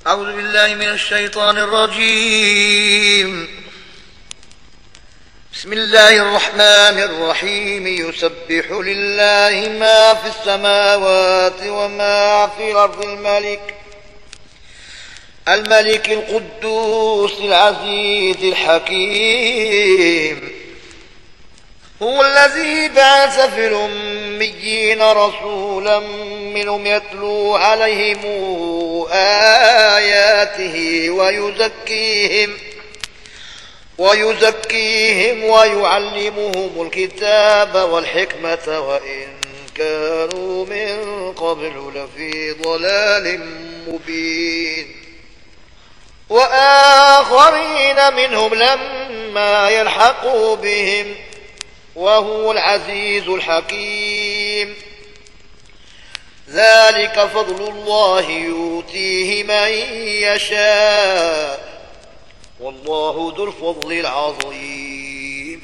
أعوذ بالله من الشيطان الرجيم. بسم الله الرحمن الرحيم. يسبح لله ما في السماوات وما في الأرض الملك القدوس العزيز الحكيم. هو الذي بعث في الأميين رسولا منهم يتلو عليهم آياته ويزكيهم ويعلمهم الكتاب والحكمة وإن كانوا من قبل لفي ضلال مبين. وآخرين منهم لما يلحقوا بهم وهو العزيز الحكيم. ذلك فضل الله يؤتيه من يشاء والله ذو الفضل العظيم.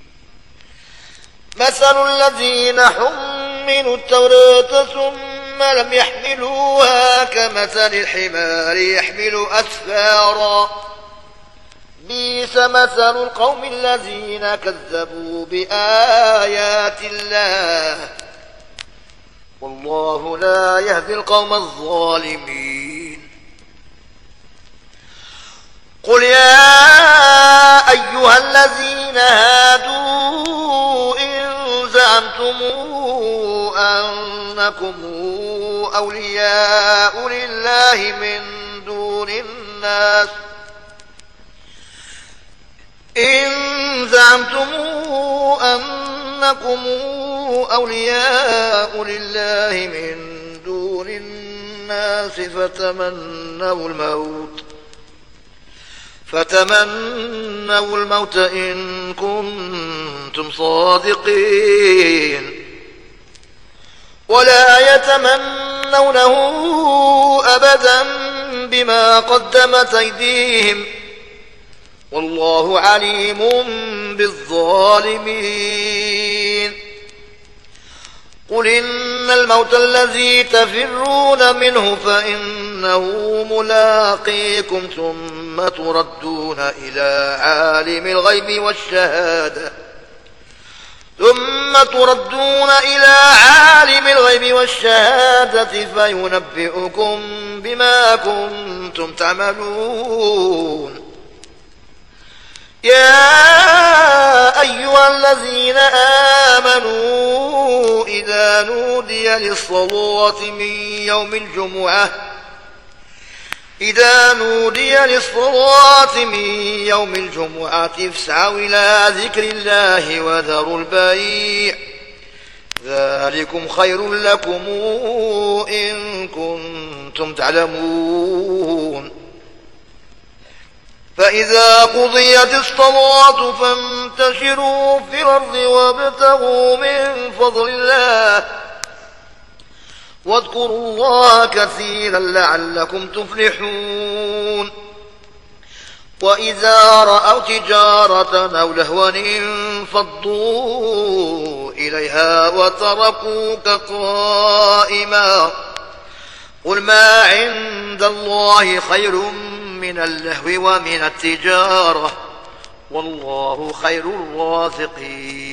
مثل الذين حملوا التوراة ثم لم يحملوها كمثل الحمار يحمل أسفارا بئس مثل القوم الذين كذبوا بآيات الله والله لا يهدي القوم الظالمين. قل يا أيها الذين هادوا إن زعمتم أنكم أولياء لله من دون الناس فتمنوا الموت إن كنتم صادقين ولا يتمنونه أبدا بما قدمت أيديهم والله عليم بالظالمين. قل إن الموت الذي تفرون منه فإنه ملاقيكم ثم تردون إلى عالم الغيب والشهادة فينبئكم بما كنتم تعملون. يا أيها الذين آمنوا إذا نودي للصلاة من يوم الجمعة فاسعوا إلى ذكر الله وذروا البيع ذلكم خير لكم إن كنتم تعلمون. فإذا قضيت الصلاة فانتشروا في الأرض وابتغوا من فضل الله واذكروا الله كثيرا لعلكم تفلحون. وإذا رأوا تجارة أو لهوا انفضوا إليها وتركوك قائما قل ما عند الله خير من اللهو ومن التجارة والله خير الرازقين.